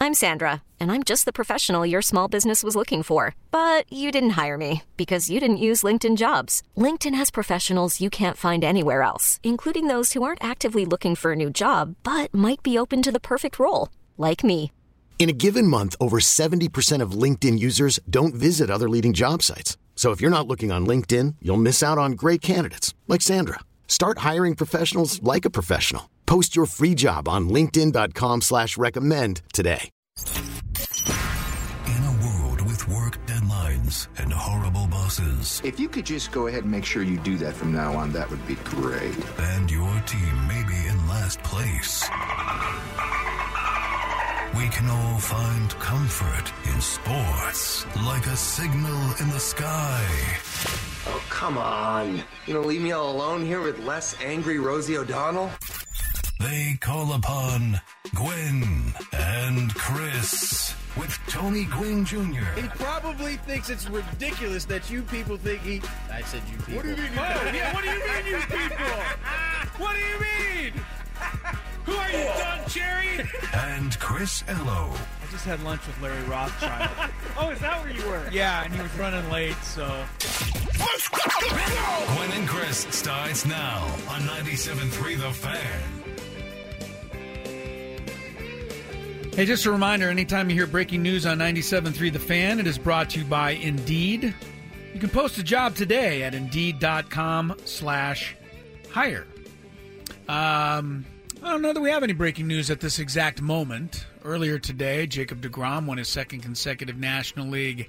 I'm Sandra, and I'm just the professional your small business was looking for. But you didn't hire me because you didn't use LinkedIn Jobs. LinkedIn has professionals you can't find anywhere else, including those who aren't actively looking for a new job, but might be open to the perfect role, like me. In a given month, over 70% of LinkedIn users don't visit other leading job sites. So if you're not looking on LinkedIn, you'll miss out on great candidates like Sandra. Start hiring professionals like a professional. Post your free job on linkedin.com/recommend today. In a world with work deadlines and horrible bosses. If you could just go ahead and make sure you do that from now on, that would be great. And your team may be in last place. We can all find comfort in sports, like a signal in the sky. Oh, come on. You gonna leave me all alone here with less angry Rosie O'Donnell? They call upon Gwen and Chris with Tony Gwynn Jr. He probably thinks it's ridiculous that you people think he... I said you people. What do you mean? Oh, yeah, what do you mean, you people? What do you mean? Who are you, Don Cherry? And Chris Ello. I just had lunch with Larry Rothschild. Oh, is that where you were? Yeah, and he was running late, so... Gwen and Chris starts now on 97.3 The Fan. Hey, just a reminder, anytime you hear breaking news on 97.3 The Fan, it is brought to you by Indeed. You can post a job today at Indeed.com/hire. I don't know that we have any breaking news at this exact moment. Earlier today, Jacob deGrom won his second consecutive National League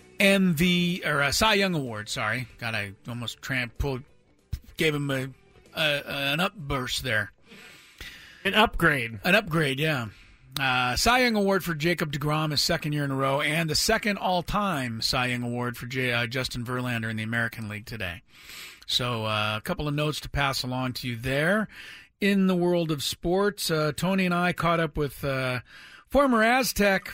Cy Young Award. Sorry, God, I almost gave him an upburst there. An upgrade, yeah. Cy Young Award for Jacob deGrom, his second year in a row, and the second all-time Cy Young Award for Justin Verlander in the American League today. So a couple of notes to pass along to you there. In the world of sports, Tony and I caught up with former Aztec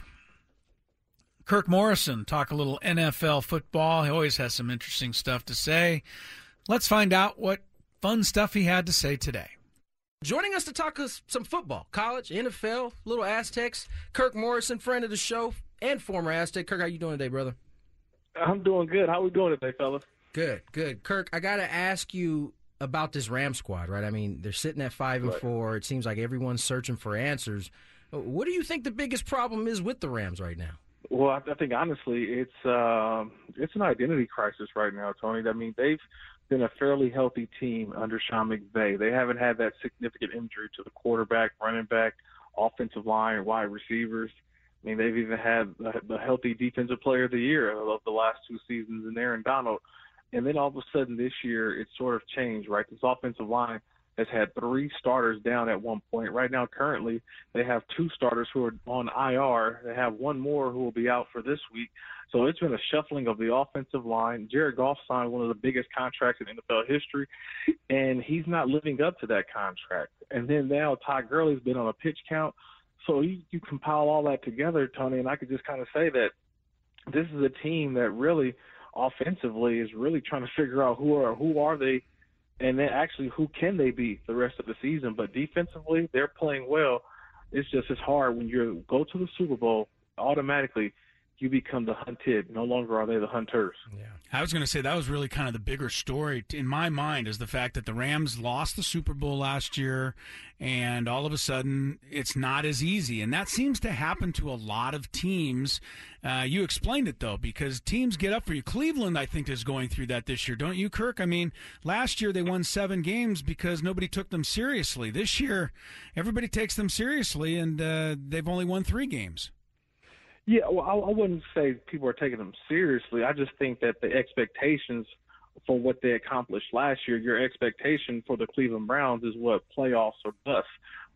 Kirk Morrison, talk a little NFL football. He always has some interesting stuff to say. Let's find out what fun stuff he had to say today. Joining us to talk us some football, college, NFL, little Aztecs, Kirk Morrison, friend of the show and former Aztec. Kirk, how you doing today, brother? I'm doing good. How we doing today, fellas? Good. Kirk, I got to ask you about this Ram squad, right? I mean, they're sitting at 5-4. It seems like everyone's searching for answers. What do you think the biggest problem is with the Rams right now? Well, I think honestly, it's an identity crisis right now, Tony. I mean, they've been a fairly healthy team under Sean McVay. They haven't had that significant injury to the quarterback, running back, offensive line, wide receivers. I mean, they've even had the healthy defensive player of the year of the last two seasons in Aaron Donald. And then all of a sudden this year, it sort of changed, right? This offensive line has had 3 starters down at one point. Right now, currently, they have 2 starters who are on IR. They have 1 more who will be out for this week. So it's been a shuffling of the offensive line. Jared Goff signed one of the biggest contracts in NFL history, and he's not living up to that contract. And then now Todd Gurley's been on a pitch count. So you compile all that together, Tony, and I could just kind of say that this is a team that really – offensively is really trying to figure out who are they, and then actually who can they be the rest of the season. But defensively, they're playing well. It's hard when you go to the Super Bowl, automatically you become the hunted. No longer are they the hunters. Yeah, I was going to say that was really kind of the bigger story in my mind, is the fact that the Rams lost the Super Bowl last year, and all of a sudden it's not as easy. And that seems to happen to a lot of teams. You explained it, though, because teams get up for you. Cleveland, I think, is going through that this year. Don't you, Kirk? I mean, last year they won 7 games because nobody took them seriously. This year, everybody takes them seriously, and they've only won 3 games. Yeah, well, I wouldn't say people are taking them seriously. I just think that the expectations for what they accomplished last year, your expectation for the Cleveland Browns is what, playoffs or bust.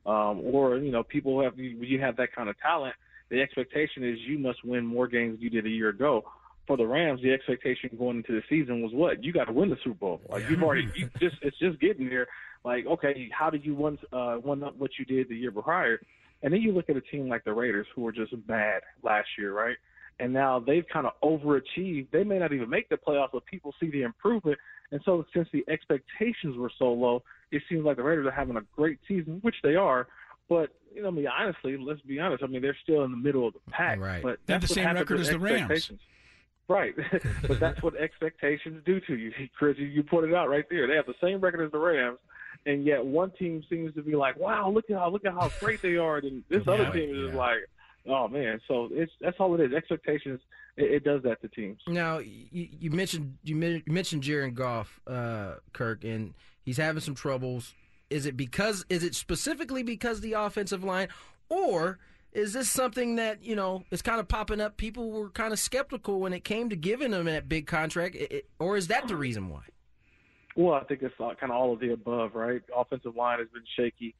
Or, people you have that kind of talent, the expectation is you must win more games than you did a year ago. For the Rams, the expectation going into the season was what? You got to win the Super Bowl. Like it's just getting there. Like, okay, how did you one up what you did the year prior? And then you look at a team like the Raiders, who were just bad last year, right? And now they've kind of overachieved. They may not even make the playoffs, but people see the improvement. And so since the expectations were so low, it seems like the Raiders are having a great season, which they are, But, I mean, honestly, let's be honest. I mean, they're still in the middle of the pack. Right. But They have that's the what same happens record with as the Rams. expectations. Right. But that's what expectations do to you, Chris. You put it out right there. They have the same record as the Rams, and yet one team seems to be like, wow, look at how great they are, and this other team is just like, oh, man. So that's all it is. Expectations, it does that to teams. Now, you mentioned Jared Goff, Kirk, and he's having some troubles. Is it specifically because the offensive line, or is this something that, is kind of popping up? People were kind of skeptical when it came to giving him that big contract, or is that the reason why? Well, I think it's kind of all of the above, right? Offensive line has been shaky.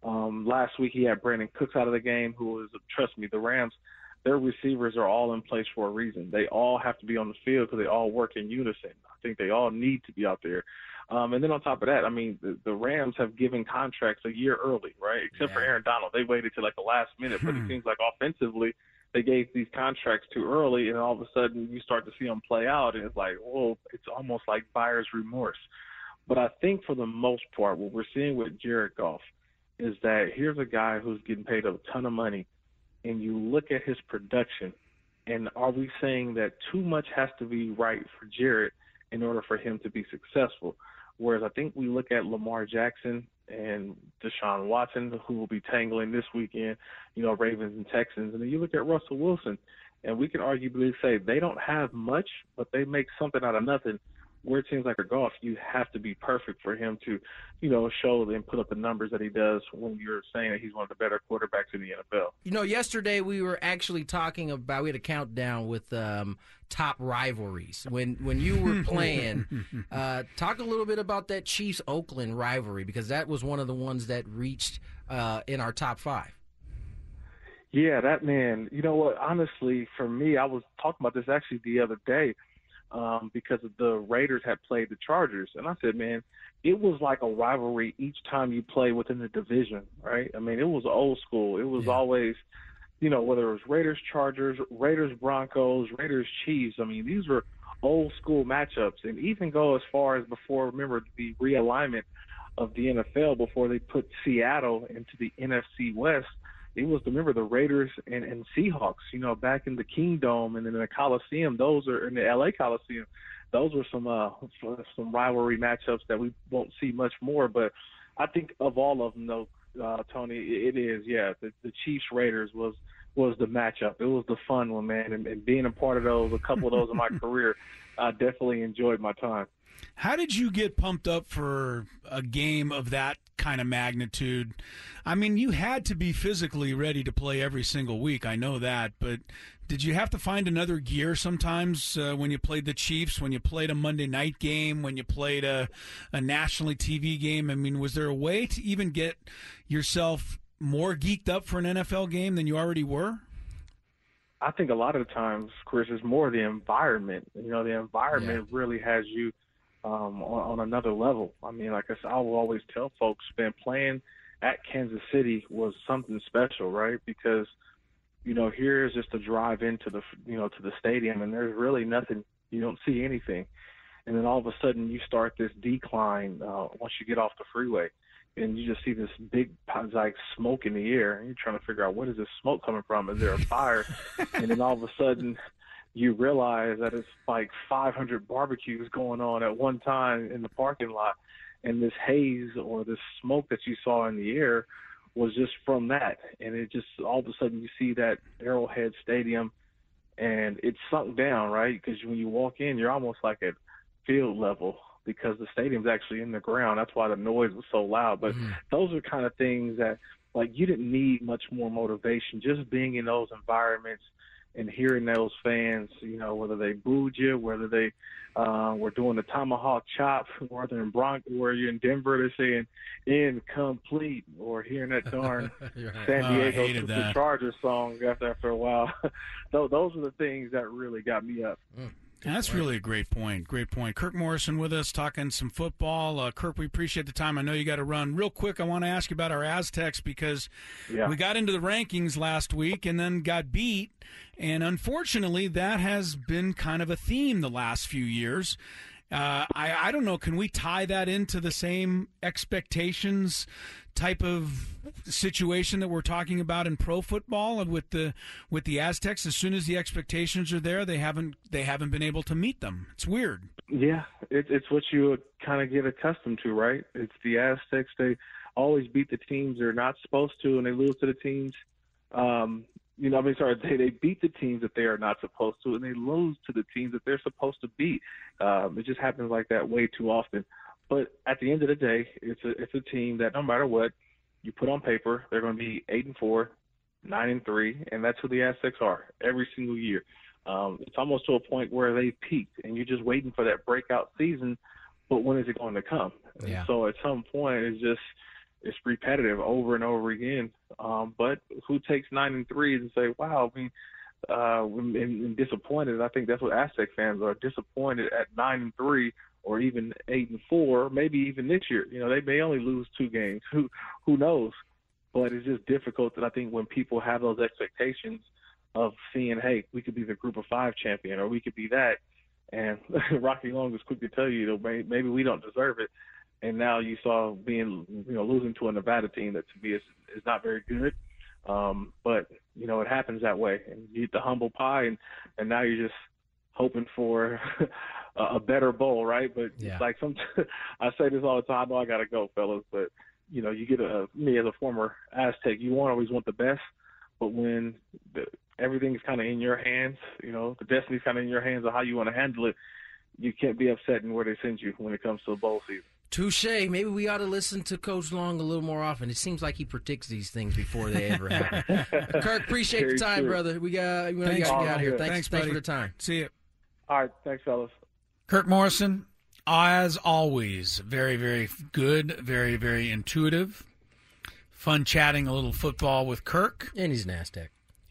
Last week he had Brandon Cooks out of the game, who was, trust me, the Rams, their receivers are all in place for a reason. They all have to be on the field because they all work in unison. I think they all need to be out there. And then on top of that, I mean, the Rams have given contracts a year early, right? Except for Aaron Donald. They waited till like the last minute, but it seems like offensively they gave these contracts too early, and all of a sudden you start to see them play out, and it's like, whoa, it's almost like buyer's remorse. But I think for the most part, what we're seeing with Jared Goff is that here's a guy who's getting paid a ton of money, and you look at his production, and are we saying that too much has to be right for Jared in order for him to be successful? Whereas I think we look at Lamar Jackson and Deshaun Watson, who will be tangling this weekend, Ravens and Texans, and then you look at Russell Wilson, and we can arguably say they don't have much, but they make something out of nothing. Where it seems like a Goff, you have to be perfect for him to, show and put up the numbers that he does when you're saying that he's one of the better quarterbacks in the NFL. Yesterday we were actually talking about, we had a countdown with top rivalries. When you were playing, talk a little bit about that Chiefs-Oakland rivalry, because that was one of the ones that reached in our top 5. Yeah, that, man, you know what, honestly, for me, I was talking about this actually the other day, because the Raiders had played the Chargers. And I said, man, it was like a rivalry each time you play within the division, right? I mean, it was old school. It was always, whether it was Raiders, Chargers, Raiders, Broncos, Raiders, Chiefs. I mean, these were old school matchups. And even go as far as before, remember, the realignment of the NFL before they put Seattle into the NFC West. It was, remember, the Raiders and Seahawks, back in the Kingdome and in the Coliseum. Those are in the L.A. Coliseum. Those were some rivalry matchups that we won't see much more. But I think of all of them, though, Tony, it is, the Chiefs-Raiders was the matchup. It was the fun one, man. And being a part of those, a couple of those in my career, I definitely enjoyed my time. How did you get pumped up for a game of that kind of magnitude? I mean, you had to be physically ready to play every single week. I know that. But did you have to find another gear sometimes when you played the Chiefs, when you played a Monday night game, when you played a nationally TV game? I mean, was there a way to even get yourself more geeked up for an NFL game than you already were? I think a lot of the times, Chris, is more the environment. The environment really has you on another level. I mean, like I said, I will always tell folks, man, playing at Kansas City was something special, right? Because, here is just a drive into the, to the stadium, and there's really nothing. You don't see anything. And then all of a sudden you start this decline once you get off the freeway, and you just see this big, like, smoke in the air, and you're trying to figure out, what is this smoke coming from? Is there a fire? And then all of a sudden you realize that it's like 500 barbecues going on at one time in the parking lot, and this haze or this smoke that you saw in the air was just from that. And it just, all of a sudden you see that Arrowhead Stadium, and it's sunk down, right? Because when you walk in, you're almost like at field level because the stadium's actually in the ground. That's why the noise was so loud. But those are kind of things that, like, you didn't need much more motivation. Just being in those environments and hearing those fans, whether they booed you, whether they were doing the tomahawk chop, whether you're in Denver, they're saying incomplete, or hearing that darn San Diego Chargers song after a while. Those are the things that really got me up. That's really a great point. Great point. Kirk Morrison with us talking some football. Kirk, we appreciate the time. I know you got to run. Real quick, I want to ask you about our Aztecs because we got into the rankings last week and then got beat. And unfortunately, that has been kind of a theme the last few years. I don't know. Can we tie that into the same expectations type of situation that we're talking about in pro football and with the Aztecs? As soon as the expectations are there, they haven't been able to meet them. It's weird. Yeah, it's what you kind of get accustomed to, right? It's the Aztecs. They always beat the teams they're not supposed to, and they lose to the teams. They beat the teams that they are not supposed to, and they lose to the teams that they're supposed to beat. It just happens like that way too often. But at the end of the day, it's a team that no matter what you put on paper, they're going to be 8-4, 9-3, and that's who the Aztecs are every single year. It's almost to a point where they peaked, and you're just waiting for that breakout season. But when is it going to come? Yeah. And so at some point, it's repetitive over and over again. But who takes 9-3 and say, wow, and disappointed? I think that's what Aztec fans are, disappointed at 9-3 or even 8-4, maybe even this year. They may only lose 2 games. Who knows? But it's just difficult that I think when people have those expectations of seeing, hey, we could be the Group of 5 champion or we could be that. And Rocky Long was quick to tell you, maybe we don't deserve it. And now you saw losing to a Nevada team that to me is not very good. But, it happens that way. And you eat the humble pie, and now you're just hoping for a better bowl, right? But yeah. Like I say this all the time. I know I got to go, fellas. But, you get me as a former Aztec, you always want the best. But when everything's kind of in your hands, the destiny's kind of in your hands of how you want to handle it, you can't be upset in where they send you when it comes to the bowl season. Touche. Maybe we ought to listen to Coach Long a little more often. It seems like he predicts these things before they ever happen. Kirk, appreciate the time, brother. We got to get out of here. Thanks for the time. See you. All right. Thanks, fellas. Kirk Morrison, as always, very, very good, very, very intuitive. Fun chatting a little football with Kirk. And he's an Aztec.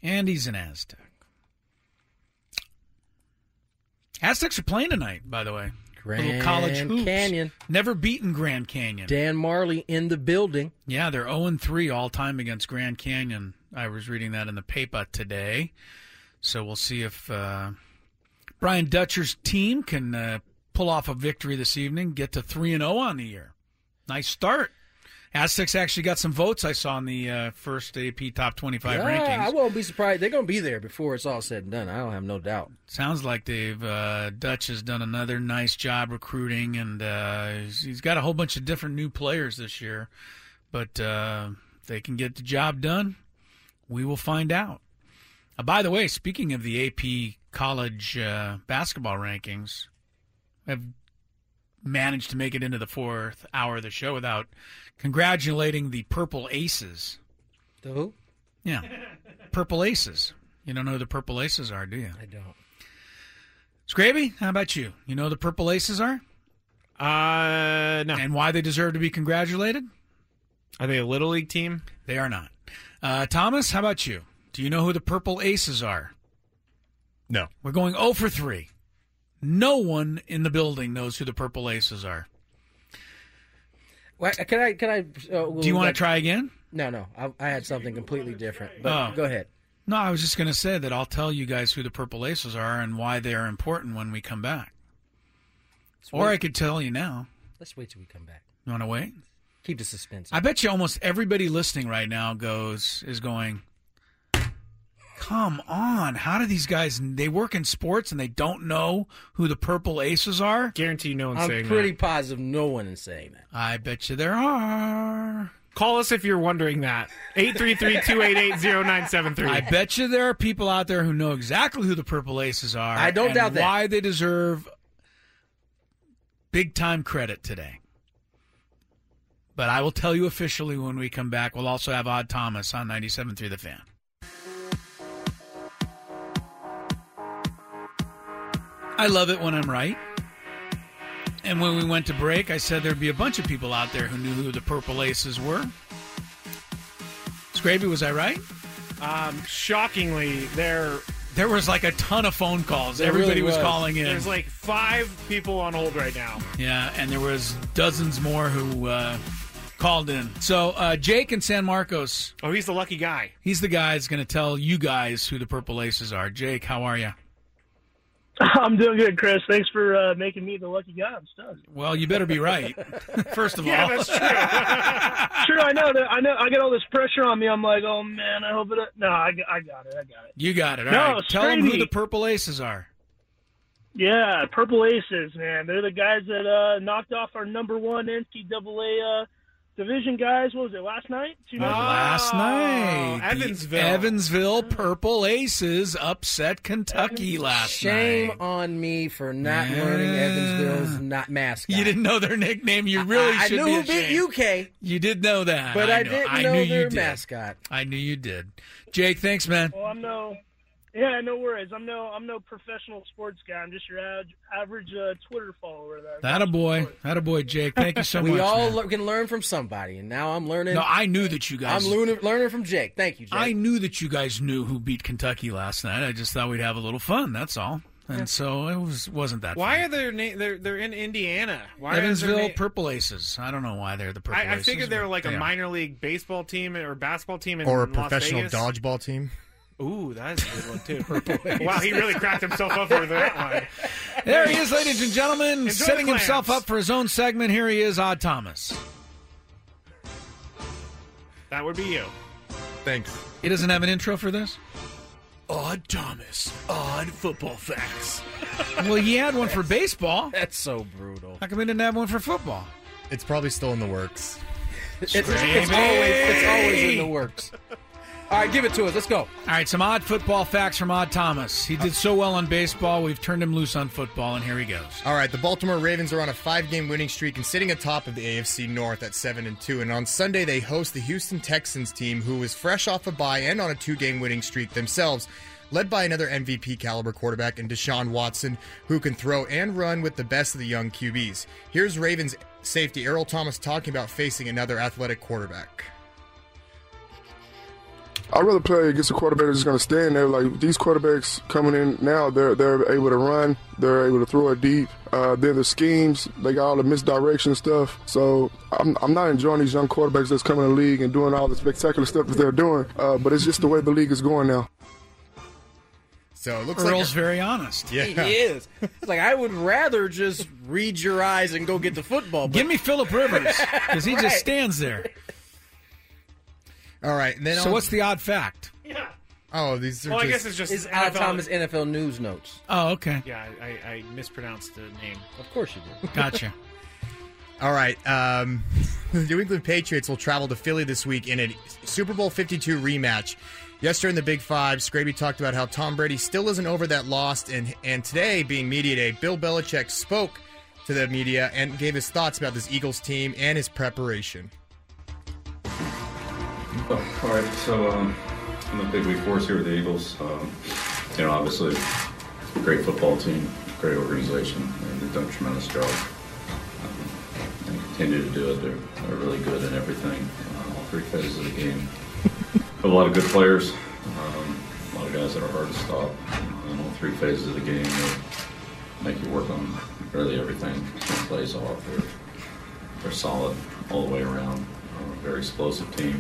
Aztecs are playing tonight, by the way. Grand college hoops. Canyon. Never beaten Grand Canyon. Dan Marley in the building. Yeah, they're 0-3 all-time against Grand Canyon. I was reading that in the paper today. So we'll see if Brian Dutcher's team can pull off a victory this evening, get to 3-0 on the year. Nice start. Aztecs actually got some votes I saw in the first AP Top 25 rankings. I won't be surprised. They're going to be there before it's all said and done. I don't have no doubt. Sounds like Dutch has done another nice job recruiting, and he's got a whole bunch of different new players this year. But if they can get the job done, we will find out. By the way, speaking of the AP college basketball rankings, I've managed to make it into the 4th hour of the show without congratulating the Purple Aces. The who? Yeah. Purple Aces. You don't know who the Purple Aces are, do you? I don't. Scraby, how about you? You know who the Purple Aces are? No. And why they deserve to be congratulated? Are they a Little League team? They are not. Thomas, how about you? Do you know who the Purple Aces are? No. We're going 0 for 3. No one in the building knows who the Purple Aces are. Well, can I? Do you want to try again? No. I had something completely different. But go ahead. No, I was just going to say that I'll tell you guys who the Purple Aces are and why they are important when we come back. Or I could tell you now. Let's wait till we come back. You want to wait? Keep the suspense. I bet you almost everybody listening right now is going, come on, how do these guys, they work in sports and they don't know who the Purple Aces are? Guarantee no one's saying that. I'm pretty positive no one is saying that. I bet you there are. Call us if you're wondering that. 833-288-0973. I bet you there are people out there who know exactly who the Purple Aces are. I don't doubt that. Why they deserve big-time credit today. But I will tell you officially when we come back. We'll also have Odd Thomas on 97.3 The Fan. I love it when I'm right. And when we went to break, I said there'd be a bunch of people out there who knew who the Purple Aces were. Scraby, was I right? Shockingly, there was like a ton of phone calls. There Everybody really was calling in. There's like 5 people on hold right now. Yeah, and there was dozens more who called in. So Jake in San Marcos. Oh, he's the lucky guy. He's the guy that's going to tell you guys who the Purple Aces are. Jake, how are you? I'm doing good, Chris. Thanks for making me the lucky guy. I'm stunned. Well, you better be right. First of all, yeah, that's true. True, I know that. I get all this pressure on me. I'm like, oh man, I hope it. No, I got it. You got it. All right. Tell them who the Purple Aces are. Yeah, Purple Aces, man. They're the guys that knocked off our number one NCAA division guys. What was it, last night? 2 nights ago? Last night. Evansville. Evansville Purple Aces upset Kentucky last Shame night. on me for not learning Evansville's mascot. You didn't know their nickname. You really should be I knew ashamed. who beat UK. You did know that. But I didn't know their mascot. I knew you did. Jake, thanks, man. Well, no worries. I'm no professional sports guy. I'm just your average Twitter follower. Attaboy, Jake. Thank you so much. We all can learn from somebody, and now I'm learning. No, I knew that you guys. I'm learning from Jake. Thank you, Jake. I knew that you guys knew who beat Kentucky last night. I just thought we'd have a little fun. That's all. And so it wasn't that. Why fun. are they're in Indiana? Why Evansville Purple Aces. I don't know why they're the Purple Aces. I figured they were like a minor league baseball team or basketball team in or a Las professional Vegas. dodgeball team. Ooh, that's a good one, too. Wow, he really cracked himself up for that one. There he is, ladies and gentlemen, Enjoy setting the clams. himself up for his own segment. Here he is, Odd Thomas. That would be you. Thanks. He doesn't have an intro for this? Odd Thomas, odd football facts. Well, he had one for baseball. That's so brutal. How come he didn't have one for football? It's probably still in the works. It's always in the works. All right, give it to us. Let's go. All right, some odd football facts from Odd Thomas. He did so well on baseball, we've turned him loose on football, and here he goes. All right, the Baltimore Ravens are on a 5-game winning streak and sitting atop of the AFC North at 7-2. And on Sunday, they host the Houston Texans team, who is fresh off a bye and on a 2-game winning streak themselves, led by another MVP caliber quarterback in Deshaun Watson, who can throw and run with the best of the young QBs. Here's Ravens safety Earl Thomas talking about facing another athletic quarterback. I'd rather play against a quarterback that's just going to stand there. Like, these quarterbacks coming in now, they're able to run. They're able to throw it deep. They're the schemes. They got all the misdirection stuff. So I'm not enjoying these young quarterbacks that's coming in the league and doing all the spectacular stuff that they're doing. But it's just the way the league is going now. So it looks Earl's very honest. Yeah. He is. It's like, I would rather just read your eyes and go get the football. Give me Phillip Rivers, because he just stands there. All right. And then so what's the odd fact? Yeah. Oh, these are Well, I guess it's just It's Odd Thomas NFL News Notes. Oh, okay. Yeah, I mispronounced the name. Of course you did. Gotcha. All right. The New England Patriots will travel to Philly this week in a Super Bowl 52 rematch. Yesterday in the Big Five, Scraby talked about how Tom Brady still isn't over that loss, and today, being media day, Bill Belichick spoke to the media and gave his thoughts about this Eagles team and his preparation. Oh, all right, so I'm a big week for us here with the Eagles. Obviously, great football team, great organization, and they've done a tremendous job. And continue to do it. They're really good in everything, all three phases of the game. A lot of good players, a lot of guys that are hard to stop. In all three phases of the game, they make you work on really everything. When plays off, they're solid all the way around. Very explosive team.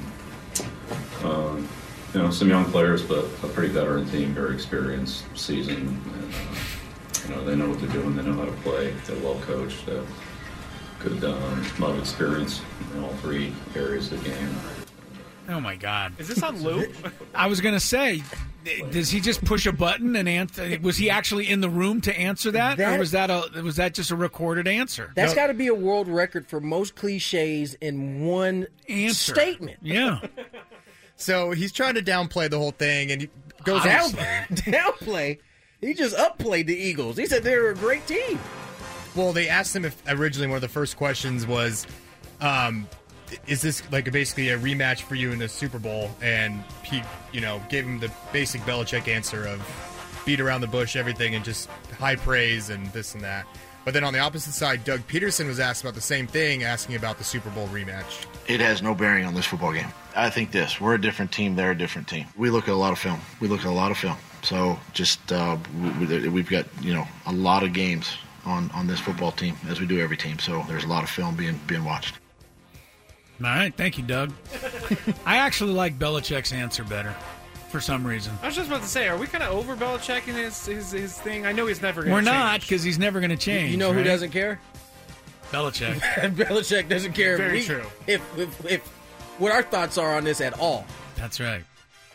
Some young players, but a pretty veteran team, very experienced, seasoned, and they know what they're doing. They know how to play. They're well coached. They have good, a lot of experience in all three areas of the game. Oh my God! Is this on loop? I was going to say, does he just push a button and answer? Was he actually in the room to answer that, or was that just a recorded answer? That's got to be a world record for most cliches in one statement. Yeah. So he's trying to downplay the whole thing, and he goes downplay. He just upplayed the Eagles. He said they're a great team. Well, they asked him if originally one of the first questions was, is this like basically a rematch for you in the Super Bowl? And he, gave him the basic Belichick answer of beat around the bush, everything, and just high praise and this and that. But then on the opposite side, Doug Peterson was asked about the same thing, asking about the Super Bowl rematch. It has no bearing on this football game. I think we're a different team, they're a different team. We look at a lot of film. So just we've got, a lot of games on this football team, as we do every team. So there's a lot of film being watched. All right, thank you, Doug. I actually like Belichick's answer better. for some reason. I was just about to say, are we kind of over Belichick and his thing? I know he's never going to We're change. not, because he's never going to change. You know who right? doesn't care? Belichick. Belichick doesn't care. Very true. If what our thoughts are on this at all. That's right.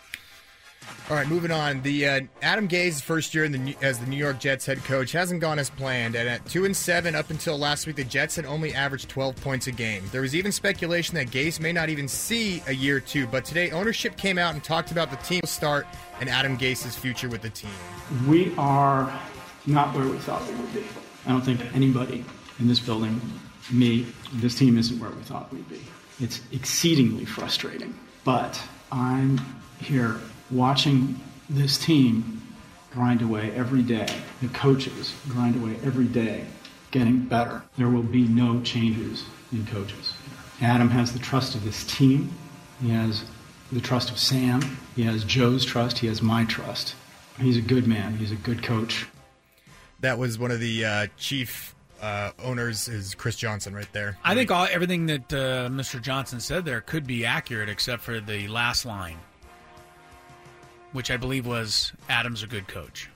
All right, moving on. The Adam Gaze's first year as the New York Jets head coach hasn't gone as planned, and at 2-7 up until last week, the Jets had only averaged 12 points a game. There was even speculation that Gaze may not even see a year or two, but today ownership came out and talked about the team's start and Adam Gaze's future with the team. We are not where we thought we would be. I don't think anybody in this building, this team isn't where we thought we'd be. It's exceedingly frustrating, but I'm here watching this team grind away every day, the coaches grind away every day, getting better. There will be no changes in coaches. Adam has the trust of this team. He has the trust of Sam. He has Joe's trust. He has my trust. He's a good man. He's a good coach. That was one of the chief owners, is Chris Johnson right there. I think everything that Mr. Johnson said there could be accurate except for the last line, which I believe was Adam's a good coach.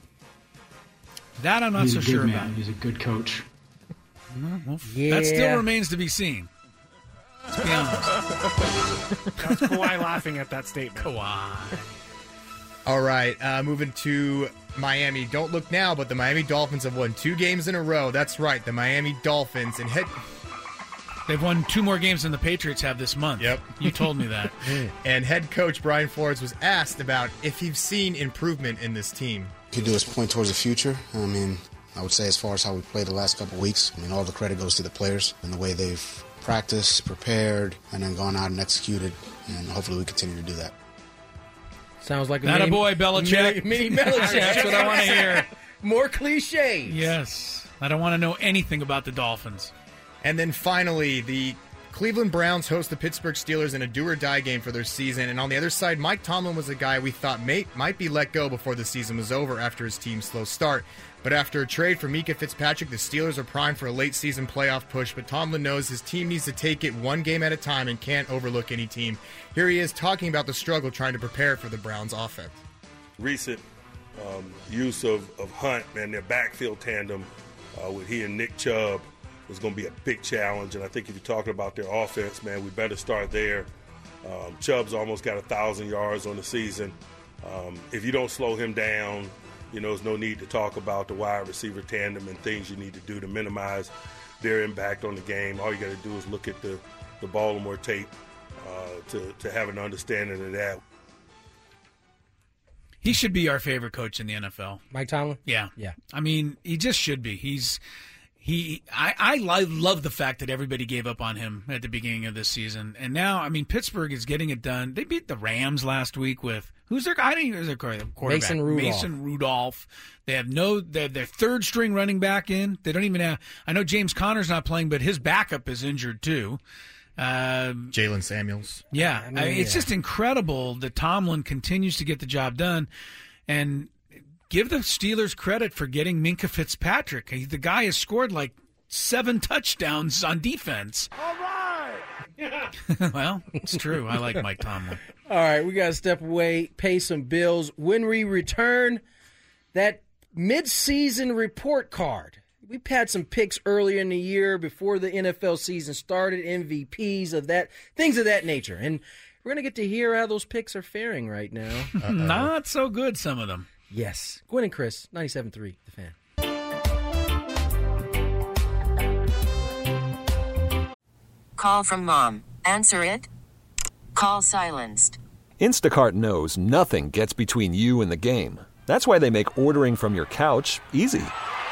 That I'm not so sure about. He's a good coach. Well, that still remains to be seen. Let's be honest. That's Kawhi laughing at that statement. Kawhi. All right, moving to Miami. Don't look now, but the Miami Dolphins have won 2 games in a row. That's right, the Miami Dolphins. And they've won 2 more games than the Patriots have this month. Yep. You told me that. And head coach Brian Flores was asked about if he's seen improvement in this team. What you do is point towards the future. I mean, I would say as far as how we played the last couple of weeks, I mean, all the credit goes to the players and the way they've practiced, prepared, and then gone out and executed. And hopefully we continue to do that. Sounds like a boy, Belichick. Mini Belichick. That's what I want to hear. More cliches. Yes. I don't want to know anything about the Dolphins. And then finally, the Cleveland Browns host the Pittsburgh Steelers in a do-or-die game for their season. And on the other side, Mike Tomlin was a guy we thought might be let go before the season was over after his team's slow start. But after a trade for Mika Fitzpatrick, the Steelers are primed for a late-season playoff push. But Tomlin knows his team needs to take it one game at a time and can't overlook any team. Here he is talking about the struggle trying to prepare for the Browns' offense. Recent use of Hunt and their backfield tandem with he and Nick Chubb was going to be a big challenge. And I think if you're talking about their offense, man, we better start there. Chubb's almost got 1,000 yards on the season. If you don't slow him down, you know, there's no need to talk about the wide receiver tandem and things you need to do to minimize their impact on the game. All you got to do is look at the Baltimore tape to have an understanding of that. He should be our favorite coach in the NFL. Mike Tomlin? Yeah. Yeah. I mean, he just should be. I love the fact that everybody gave up on him at the beginning of this season. And now, I mean, Pittsburgh is getting it done. They beat the Rams last week with, who's their guy? Who's their quarterback? Mason Rudolph. They have their third string running back in. They don't even have, I know James Conner's not playing, but his backup is injured too. Jalen Samuels. Yeah. It's just incredible that Tomlin continues to get the job done. And give the Steelers credit for getting Minka Fitzpatrick. The guy has scored like 7 touchdowns on defense. All right. Well, it's true. I like Mike Tomlin. All right, we got to step away, pay some bills. When we return, that mid-season report card. We've had some picks earlier in the year before the NFL season started, MVPs of that, things of that nature. And we're going to get to hear how those picks are faring right now. Not so good, some of them. Yes. Gwen and Chris, 97.3, The Fan. Call from mom. Answer it. Call silenced. Instacart knows nothing gets between you and the game. That's why they make ordering from your couch easy.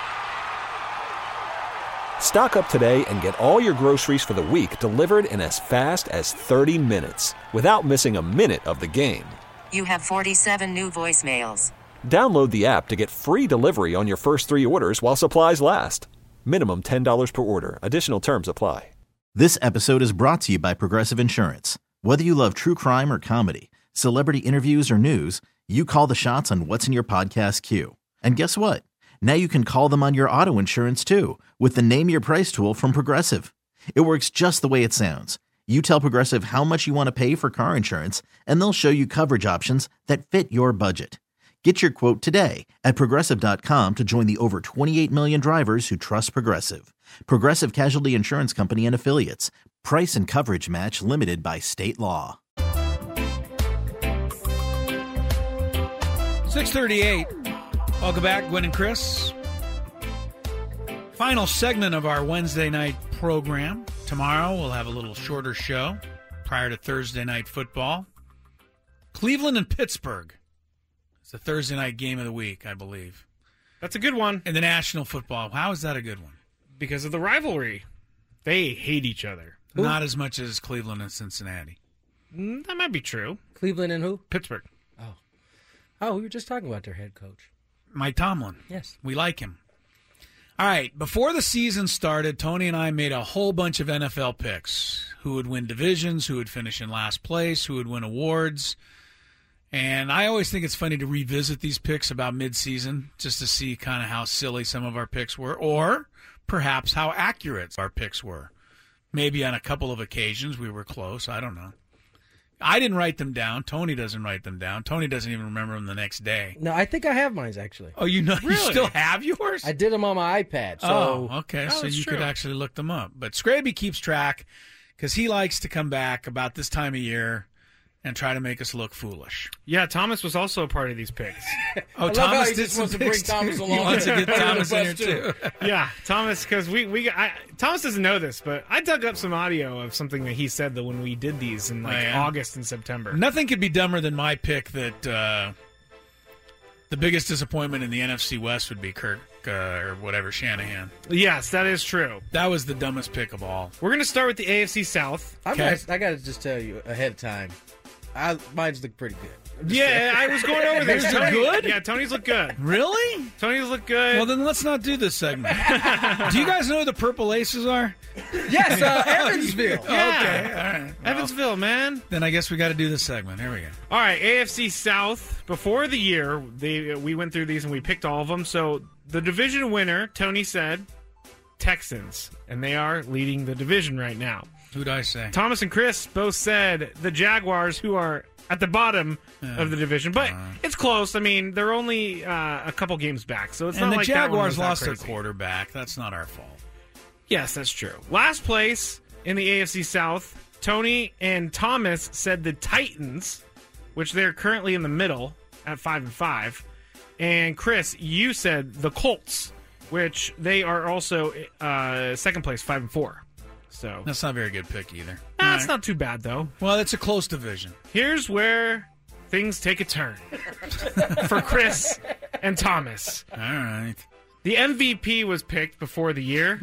Stock up today and get all your groceries for the week delivered in as fast as 30 minutes without missing a minute of the game. You have 47 new voicemails. Download the app to get free delivery on your first 3 orders while supplies last. Minimum $10 per order. Additional terms apply. This episode is brought to you by Progressive Insurance. Whether you love true crime or comedy, celebrity interviews or news, you call the shots on what's in your podcast queue. And guess what? Now you can call them on your auto insurance too with the Name Your Price tool from Progressive. It works just the way it sounds. You tell Progressive how much you want to pay for car insurance, and they'll show you coverage options that fit your budget. Get your quote today at Progressive.com to join the over 28 million drivers who trust Progressive. Progressive Casualty Insurance Company and Affiliates. Price and coverage match limited by state law. 6:38. Welcome back, Gwen and Chris. Final segment of our Wednesday night program. Tomorrow we'll have a little shorter show prior to Thursday night football. Cleveland and Pittsburgh. It's the Thursday night game of the week, I believe. That's a good one. In the National Football. How is that a good one? Because of the rivalry. They hate each other. Not as much as Cleveland and Cincinnati. That might be true. Cleveland and who? Pittsburgh. Oh, we were just talking about their head coach. Mike Tomlin. Yes. We like him. All right, before the season started, Tony and I made a whole bunch of NFL picks. Who would win divisions, who would finish in last place, who would win awards. And I always think it's funny to revisit these picks about midseason just to see kind of how silly some of our picks were or perhaps how accurate our picks were. Maybe on a couple of occasions we were close. I don't know. I didn't write them down. Tony doesn't write them down. Tony doesn't even remember them the next day. No, I think I have mine, actually. Oh, you Really? still have yours? I did them on my iPad. So. Okay, so you could actually look them up. But Scraby keeps track because he likes to come back about this time of year and try to make us look foolish. Yeah, Thomas was also a part of these picks. Oh, Thomas did some picks. He wants to get Thomas in here too. Yeah, Thomas, because Thomas doesn't know this, but I dug up some audio of something that he said that when we did these in August and September. Nothing could be dumber than my pick that the biggest disappointment in the NFC West would be Kirk or whatever, Shanahan. Yes, that is true. That was the dumbest pick of all. We're going to start with the AFC South. I got to just tell you ahead of time, mine's look pretty good. Yeah, I was going over this. Yours look good? Yeah, Tony's look good. Really? Tony's look good. Well, then let's not do this segment. Do you guys know who the Purple Aces are? Yes, Evansville. Yeah. Okay, all right. Well, Evansville, man. Then I guess we got to do this segment. Here we go. All right, AFC South. Before the year, we went through these and we picked all of them. So the division winner, Tony said, Texans, and they are leading the division right now. Who'd I say? Thomas and Chris both said the Jaguars, who are at the bottom of the division, but it's close. I mean, they're only a couple games back, so it's not like the Jaguars that one was lost that their crazy. quarterback. That's not our fault. Yes, that's true. Last place in the AFC South, Tony and Thomas said the Titans, which they're currently in the middle at 5-5, and Chris, you said the Colts, which they are also second place, 5-4. So that's not a very good pick either. It's not too bad though. Well, it's a close division. Here's where things take a turn for Chris and Thomas. All right. The MVP was picked before the year.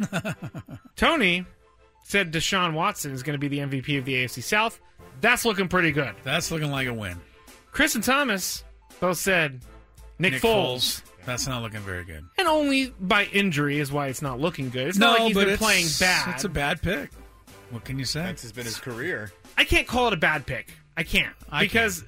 Tony said Deshaun Watson is going to be the MVP of the AFC South. That's looking pretty good. That's looking like a win. Chris and Thomas both said Nick Foles. That's not looking very good. And only by injury is why it's not looking good. It's not like he's been playing bad. It's a bad pick. What can you say? This has been his career. I can't call it a bad pick. I can't. Because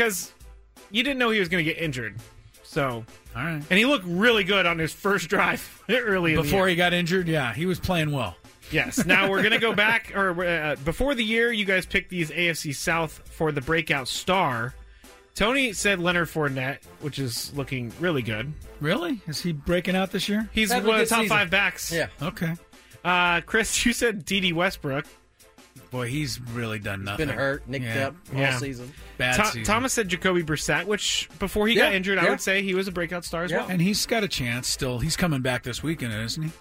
you didn't know he was going to get injured. So, all right. And he looked really good on his first drive early in the year. Before he got injured, yeah, he was playing well. Yes. Now we're going to go back, or before the year, you guys picked these AFC South for the breakout star. Tony said Leonard Fournette, which is looking really good. Really? Is he breaking out this year? He's one of the top five backs. Yeah. Okay. Chris, you said D.D. Westbrook. Boy, he's really done nothing. Been hurt, nicked up all season. Bad season. Thomas said Jacoby Brissett, which before he got injured, I would say he was a breakout star as well. And he's got a chance still. He's coming back this weekend, isn't he?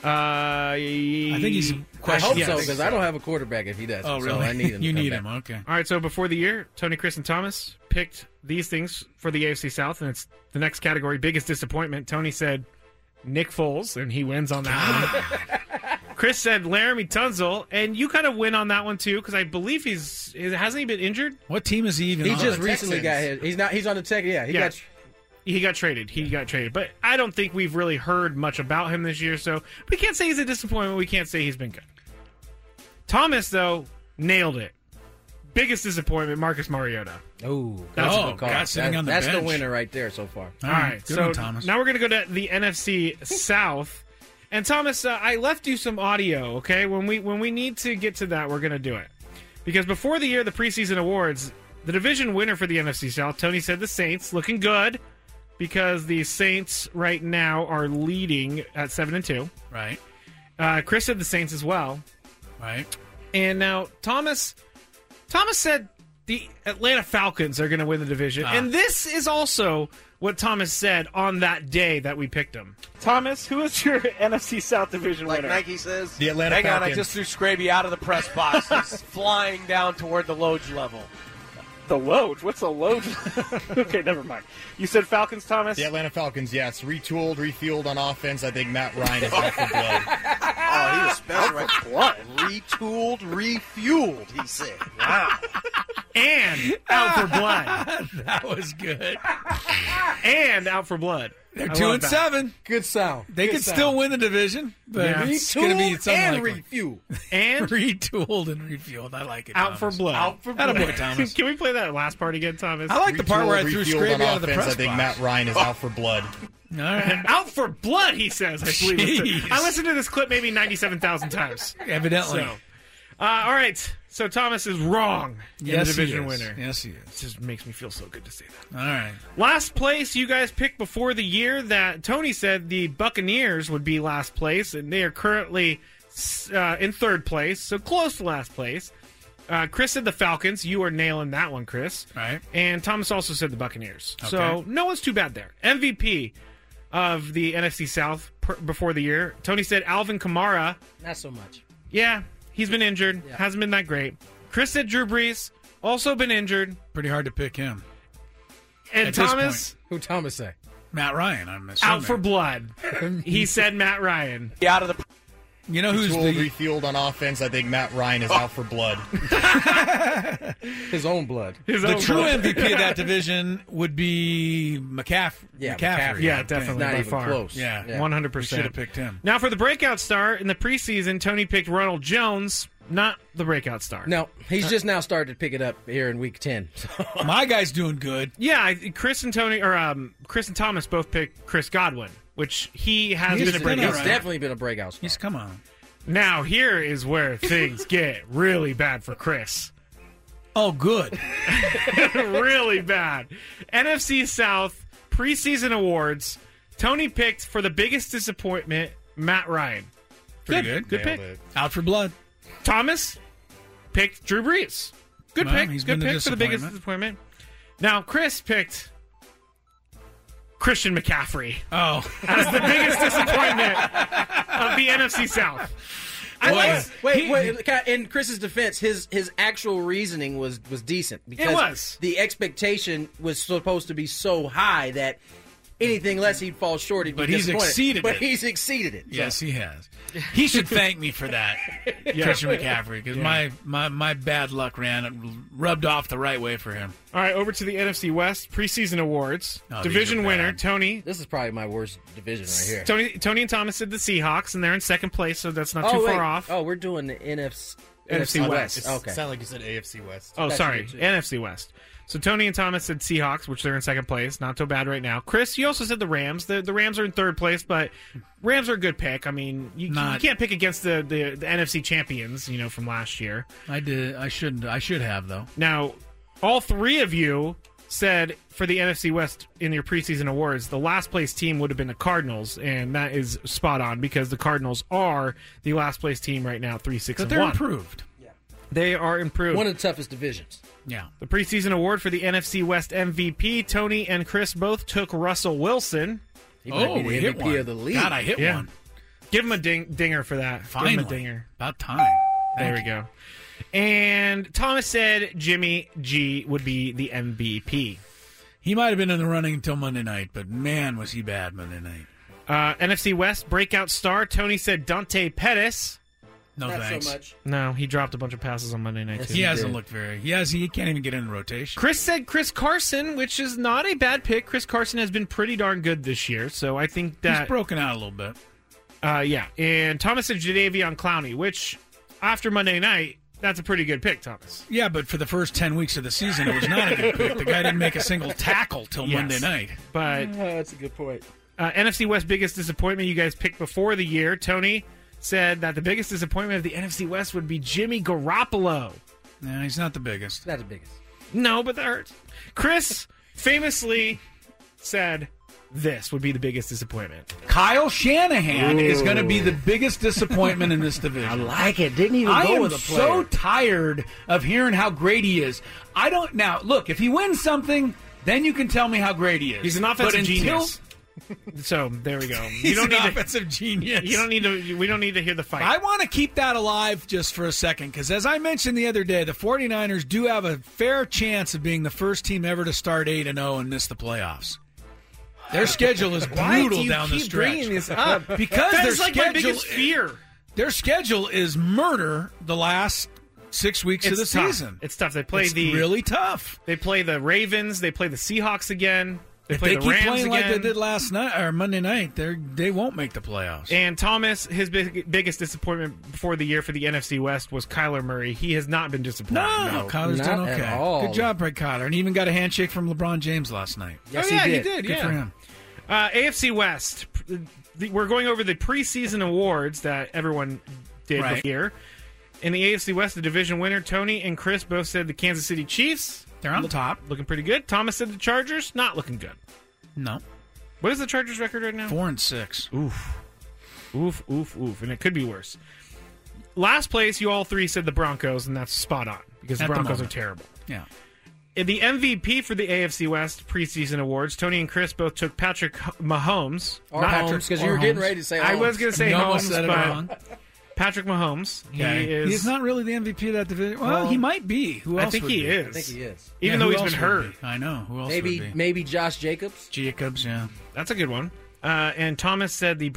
I think he's I hope so, because I don't have a quarterback if he doesn't. Oh, really? So I need him. You to come need back. him, okay. All right, so before the year, Tony, Chris, and Thomas picked these things for the AFC South, and it's the next category, biggest disappointment. Tony said Nick Foles, and he wins on that one. Chris said Laramie Tunsil, and you kind of win on that one too, because I believe hasn't he been injured? What team is he even He on? just recently got hit. He's on the tech. Yeah, he got traded. He got traded. But I don't think we've really heard much about him this year, so we can't say he's a disappointment. We can't say he's been good. Thomas, though, nailed it. Biggest disappointment, Marcus Mariota. Oh, that's a good call. God, sitting on the that's bench. the winner right there so far. All right, good so one, Thomas. now we're going to go to the NFC South. And Thomas, I left you some audio, okay? When we need to get to that, we're going to do it. Because before the year, the preseason awards, the division winner for the NFC South, Tony said the Saints, looking good because the Saints right now are leading at 7-2. Right. Chris said the Saints as well. Right. And now Thomas said the Atlanta Falcons are going to win the division. And this is also what Thomas said on that day that we picked him. Thomas, who is your NFC South division Like winner? Nike says. The Atlanta Hang on, Falcons. I just threw Scraby out of the press box. He's flying down toward the Loge level. The Loge? What's a Loge? Okay, never mind. You said Falcons, Thomas? The Atlanta Falcons, yes. Retooled, refueled on offense. I think Matt Ryan is out for blood. Oh, he was special, right? What? Retooled, refueled, he said. Wow. And out for blood. That was good. And out for blood. They're I 2-7. Good sound. They Good could sound. still win the division, but Yeah. it's going to be something and like refueled. And retooled and refueled. I like it. out for Thomas. blood. Out for blood. Attaboy, Thomas. Can we play that last part again, Thomas? I like the part where I threw Refueled Scraby on out of the offense. press I think box. Matt Ryan is out for blood. All right. Out for blood, he says. I believe Jeez. I listened to this clip maybe 97,000 times. Evidently. So, all right. So Thomas is wrong in Yes, the division he is. winner. Yes, he is. It just makes me feel so good to say that. All right. Last place you guys picked before the year that Tony said the Buccaneers would be last place, and they are currently in third place, so close to last place. Chris said the Falcons. You are nailing that one, Chris. Right. And Thomas also said the Buccaneers. Okay. So no one's too bad there. MVP of the NFC South before the year. Tony said Alvin Kamara. Not so much. Yeah, he's been injured. Yeah. Hasn't been that great. Chris said Drew Brees. Also been injured. Pretty hard to pick him. And At this Thomas, Who Thomas say? Matt Ryan, I'm assuming. out for blood. He said Matt Ryan. Out of the. You know who's Retooled, the refueled on offense. I think Matt Ryan is out for blood. His own blood. the true MVP of that division would be McCaffrey. Yeah, McCaffrey. Yeah, I think. definitely. Not by even far. close. Yeah, Yeah. 100%. We should have picked him. Now, for the breakout star in the preseason, Tony picked Ronald Jones, not the breakout star. No, he's just now started to pick it up here in week 10. My guy's doing good. Yeah, Chris and Thomas both picked Chris Godwin, which he has He's been a been breakout all He's right. star. definitely been a breakout star. He's come on. Now, here is where things get really bad for Chris. Oh, good. Really bad. NFC South preseason awards. Tony picked for the biggest disappointment, Matt Ryan. Pretty good. Good Nailed pick. it. Out for blood. Thomas picked Drew Brees. Good Well, pick. he's Good been a pick for the biggest disappointment. Now, Chris picked Christian McCaffrey Oh. as the biggest disappointment of the NFC South. Wait. In Chris's defense, his actual reasoning was decent because was. the expectation was supposed to be so high that anything less he'd fall short. He'd be But he's disappointed. exceeded But it. he's exceeded it. Yes, he has. He should thank me for that, Christian McCaffrey, because my bad luck rubbed off the right way for him. All right, over to the NFC West preseason awards. Oh, Division these are winner bad. Tony. This is probably my worst division right here. Tony and Thomas said the Seahawks, and they're in second place, so that's not too wait. far off. Oh, we're doing the NFC NFC West. It Okay. sounded like you said AFC West. Oh, That's sorry, good, too. NFC West. So Tony and Thomas said Seahawks, which they're in second place. Not so bad right now. Chris, you also said the Rams. The Rams are in third place, but Rams are a good pick. I mean, you can't pick against the NFC champions, from last year. I did. I shouldn't. I should have though. Now, all three of you said for the NFC West in your preseason awards, the last place team would have been the Cardinals, and that is spot on because the Cardinals are the last place team right now, 3-6-1. But they're improved. They are improved. One of the toughest divisions. Yeah. The preseason award for the NFC West MVP, Tony and Chris both took Russell Wilson. He might be we the hit MVP one. of the league. God, I hit Yeah. one. Give him a dinger for that. Finally. Give him a dinger. About time. There we go. And Thomas said Jimmy G would be the MVP. He might have been in the running until Monday night, but man, was he bad Monday night. NFC West breakout star, Tony said Dante Pettis. No Not thanks. so much. No, he dropped a bunch of passes on Monday night, Yes, too. He He hasn't did. looked very. He can't even get in rotation. Chris said Chris Carson, which is not a bad pick. Chris Carson has been pretty darn good this year, so I think He's that... broken out a little bit. Yeah, and Thomas said Jadeveon Clowney, which, after Monday night, that's a pretty good pick, Thomas. Yeah, but for the first 10 weeks of the season, it was not a good pick. The guy didn't make a single tackle till Yes. Monday night. But That's a good point. NFC West biggest disappointment you guys picked before the year. Tony said that the biggest disappointment of the NFC West would be Jimmy Garoppolo. No, he's not the biggest. Not the biggest. No, but that hurts. Chris famously said this would be the biggest disappointment. Kyle Shanahan is going to be the biggest disappointment in this division. I like it. Didn't even go with a player. I am so tired of hearing how great he is. Now, look, if he wins something, then you can tell me how great he is. He's an offensive genius. So there we go. He's an offensive genius. You don't need to. We don't need to hear the fight. I want to keep that alive just for a second because, as I mentioned the other day, the 49ers do have a fair chance of being the first team ever to start 8-0 and miss the playoffs. Their schedule is brutal down the stretch. Bringing this up? Because that their is like schedule, my biggest fear. Their schedule is murder the last 6 weeks of the tough. season. It's tough. They play it's really tough. They play the Ravens. They play the Seahawks again. They If play they the keep Rams playing again. like they did last night or Monday night, they won't make the playoffs. And Thomas, his biggest disappointment before the year for the NFC West was Kyler Murray. He has not been disappointed. No, Kyler's not done at okay. all. Good job, Brett Kyler. And he even got a handshake from LeBron James last night. Yes, he did. Good Yeah. for him. AFC West. We're going over the preseason awards that everyone did Right. here. In the AFC West, the division winner, Tony and Chris both said the Kansas City Chiefs. They're on top. Looking pretty good. Thomas said the Chargers, not looking good. No. What is the Chargers' record right now? 4-6. Oof. Oof, oof, oof. And it could be worse. Last place, you all three said the Broncos, and that's spot on because the At the Broncos are moment. terrible. Yeah. In the MVP for the AFC West preseason awards, Tony and Chris both took Patrick Mahomes. Or Not Holmes, Patrick- because or you were getting Holmes. ready to say I Holmes. was going to say You almost Holmes, said it but wrong. Patrick Mahomes. Okay. He is. He's not really the MVP of that division. Well, Well, he might be. Who else I think would he be? is. I think he is. Even Yeah, though who he's been else would hurt. be? I know. Who else Maybe would be? maybe Josh Jacobs. Jacobs, yeah. That's a good one. And Thomas said the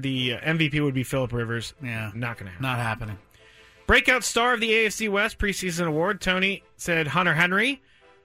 MVP would be Phillip Rivers. Yeah. Not going to happen. Not happening. Breakout star of the AFC West preseason award, Tony said Hunter Henry.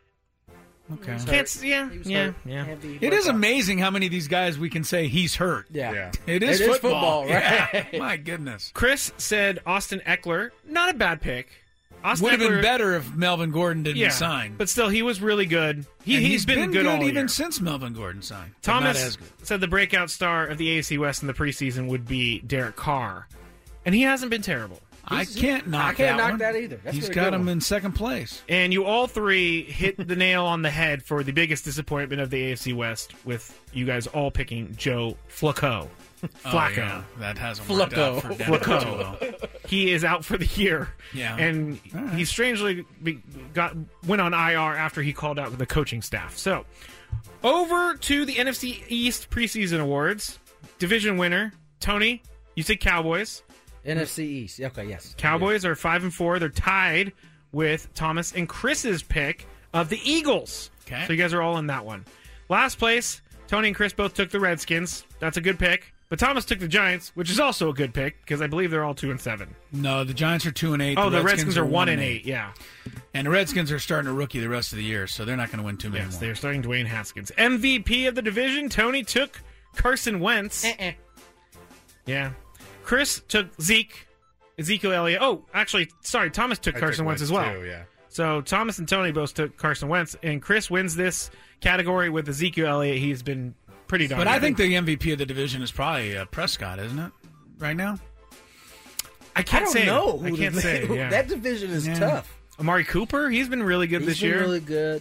Okay. Yeah. It is amazing how many of these guys we can say he's hurt. Yeah. It is It is football. football, right? Yeah. My goodness. Chris said Austin Eckler. Not a bad pick. Austin Would have been Eckler- better if Melvin Gordon didn't sign. But still, he was really good. And He's been good all even year. since Melvin Gordon signed. but not Thomas as good. said the breakout star of the AFC West in the preseason would be Derek Carr. And he hasn't been terrible. I can't knock I can't knock one. that either. That's He's been a got good him one. in second place. And you all three hit the nail on the head for the biggest disappointment of the AFC West with you guys all picking Joe Flacco. Flacco. Oh, yeah. That hasn't worked out for Denver too well. He is out for the year. Yeah. And he strangely went on IR after he called out the coaching staff. So, over to the NFC East preseason awards. Division winner, Tony, you said Cowboys. NFC East. Okay, yes. Cowboys are 5-4. They're tied with Thomas and Chris's pick of the Eagles. Okay. So you guys are all in that one. Last place, Tony and Chris both took the Redskins. That's a good pick. But Thomas took the Giants, which is also a good pick because I believe they're all 2-7. No, the Giants are 2-8. Oh, the Redskins are 1-8. Yeah. And the Redskins are starting a rookie the rest of the year, so they're not going to win too many Yes, more. they're starting Dwayne Haskins. MVP of the division, Tony took Carson Wentz. Yeah. Chris took Ezekiel Elliott. Oh, actually, sorry, Thomas took Carson Wentz as well. Too, yeah. So Thomas and Tony both took Carson Wentz, and Chris wins this category with Ezekiel Elliott. He's been pretty darn But good. I think the MVP of the division is probably Prescott, isn't it? Right now? I can't don't say. know. I can't say. Yeah. That division is tough. Amari Cooper, he's been really good He's this been year. really good.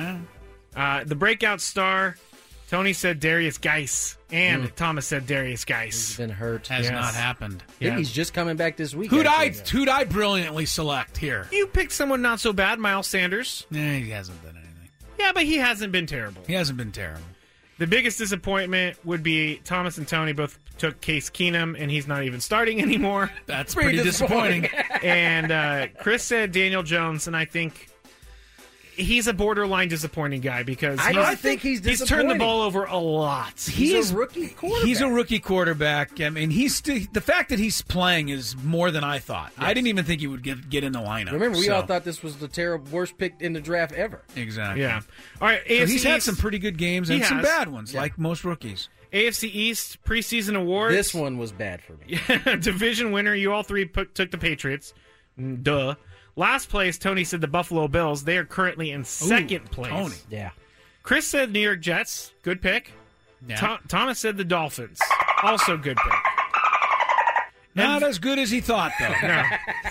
The breakout star, Tony said Darius Geis, and Thomas said Darius Geis. He's been hurt. Has not happened. I think he's just coming back this week. Who'd actually. I brilliantly select here? You picked someone not so bad, Miles Sanders. He hasn't done anything. Yeah, but he hasn't been terrible. He hasn't been terrible. The biggest disappointment would be Thomas and Tony both took Case Keenum, and he's not even starting anymore. That's pretty disappointing. And Chris said Daniel Jones, and I think he's a borderline disappointing guy because I think he's turned the disappointing. ball over a lot. He's a rookie quarterback. He's a rookie quarterback. I mean, the fact that he's playing is more than I thought. Yes. I didn't even think he would get in the lineup. Remember, we so. all thought this was the worst pick in the draft ever. Exactly. Yeah. All right. So AFC he's had East- some pretty good games He and some has. bad ones, Yeah. like most rookies. AFC East preseason awards. This one was bad for me. Division winner. You all three took the Patriots. Duh. Last place, Tony said the Buffalo Bills. They are currently in second place. Tony. Yeah. Chris said New York Jets. Good pick. Yeah. Thomas said the Dolphins. Also good pick. Not as good as he thought, though. No.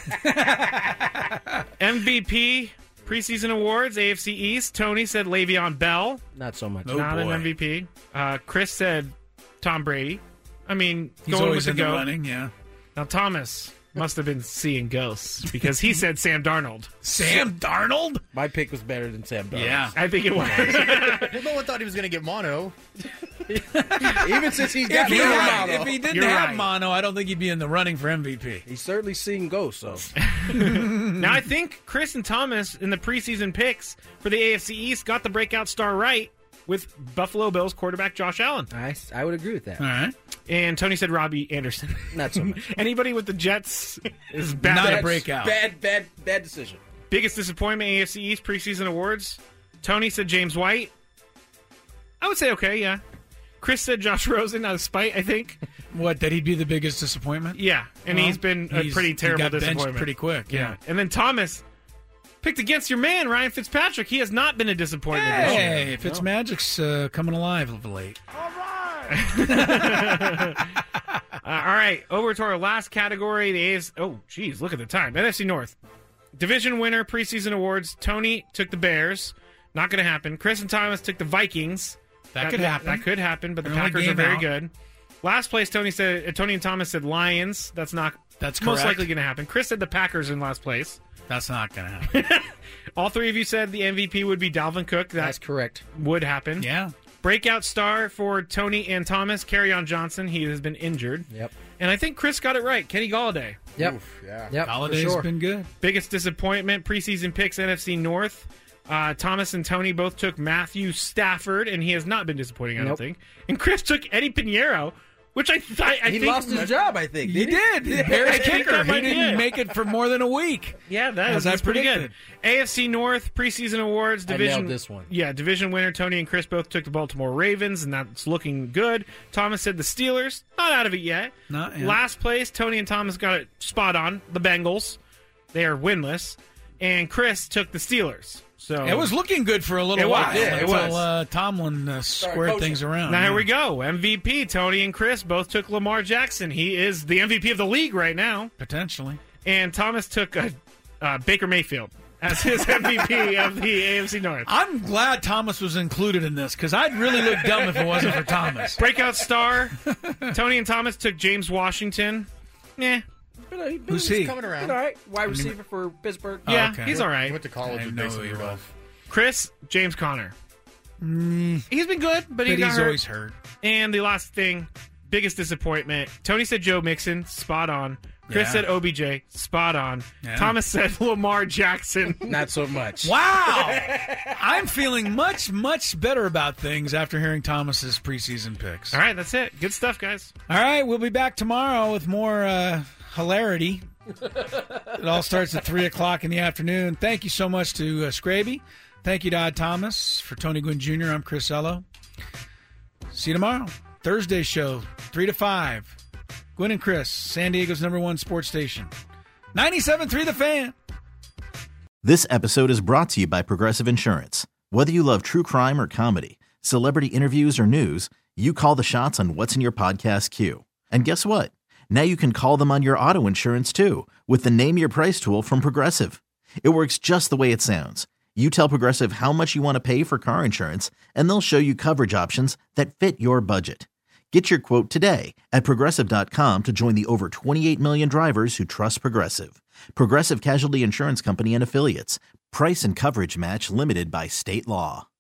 MVP preseason awards, AFC East. Tony said Le'Veon Bell. Not so much. Not an MVP. Chris said Tom Brady. I mean, He's going always with in the the GOAT. running, yeah. Now, Thomas must have been seeing ghosts because he said Sam Darnold. Sam Darnold? My pick was better than Sam Darnold. Yeah. I think it was. Well, no one thought he was going to get mono. Even since he's If got he, mono. if he didn't You're have right. mono, I don't think he'd be in the running for MVP. He's certainly seen ghosts, so. Now, I think Chris and Thomas in the preseason picks for the AFC East got the breakout star right with Buffalo Bills quarterback Josh Allen. I would agree with that. All right. And Tony said Robbie Anderson. Not so much. Anybody with the Jets is bad. Not a breakout. Bad decision. Biggest disappointment, AFC East preseason awards. Tony said James White. I would say okay, yeah. Chris said Josh Rosen out of spite, I think. What, that he'd be the biggest disappointment? Yeah, and Well, he's been a pretty terrible he got benched disappointment. pretty quick, yeah. And then Thomas picked against your man, Ryan Fitzpatrick. He has not been a disappointment this year. Hey, Fitzmagic's coming alive a little late. All right, over to our last category. The AFC. Oh, geez, look at the time. NFC North. Division winner, preseason awards. Tony took the Bears. Not going to happen. Chris and Thomas took the Vikings. That could happen. That could happen, but the They're only Packers are game very out. good. Last place, Tony and Thomas said Lions. That's That's most correct. likely going to happen. Chris said the Packers in last place. That's not going to happen. All three of you said the MVP would be Dalvin Cook. That's correct. Would happen. Yeah. Breakout star for Tony and Thomas, Kerryon Johnson. He has been injured. Yep. And I think Chris got it right. Kenny Galladay. Yep. Oof, yeah. Yep. Holiday's for sure. been good. Biggest disappointment, preseason picks, NFC North. Thomas and Tony both took Matthew Stafford, and he has not been disappointing, I don't Nope. think. And Chris took Eddie Pinheiro, which I He think lost his job, I think. He Did did. Bears I think kicker. that He might be didn't it. make it for more than a week. Yeah, As I that's pretty good. predicted. AFC North preseason awards I division. nailed this one. Yeah, division winner Tony and Chris both took the Baltimore Ravens, and that's looking good. Thomas said the Steelers, not out of it yet. Not yet. Last place, Tony and Thomas got it spot on. The Bengals, they are winless, and Chris took the Steelers. So It was looking good for a little It was, while. yeah, it until, was. Tomlin squared things around. Now here Yeah. we go. MVP Tony and Chris both took Lamar Jackson. He is the MVP of the league right now. Potentially. And Thomas took Baker Mayfield as his MVP of the AFC North. I'm glad Thomas was included in this because I'd really look dumb if it wasn't for Thomas. Breakout star Tony and Thomas took James Washington. Yeah, Who's he? Coming around. All right. Wide receiver for Pittsburgh. yeah, okay. he's all He right. went to college I with know Mason he Rudolph. Chris, James Conner. He's been good, but he But got he's hurt. always hurt. And the last thing, biggest disappointment. Tony said Joe Mixon, spot on. Chris Yeah. said OBJ, spot on. Yeah. Thomas said Lamar Jackson. Not so much. Wow! I'm feeling much, much better about things after hearing Thomas's preseason picks. All right, that's it. Good stuff, guys. All right, we'll be back tomorrow with more hilarity. It all starts at 3 o'clock in the afternoon. Thank you so much to Scraby. Thank you to Odd Thomas. For Tony Gwynn Jr., I'm Chris Ello. See you tomorrow. Thursday show, 3 to 5. Gwynn and Chris, San Diego's #1 sports station. 97.3 The Fan. This episode is brought to you by Progressive Insurance. Whether you love true crime or comedy, celebrity interviews or news, you call the shots on what's in your podcast queue. And guess what? Now you can call them on your auto insurance too with the Name Your Price tool from Progressive. It works just the way it sounds. You tell Progressive how much you want to pay for car insurance, and they'll show you coverage options that fit your budget. Get your quote today at Progressive.com to join the over 28 million drivers who trust Progressive. Progressive Casualty Insurance Company and Affiliates. Price and coverage match limited by state law.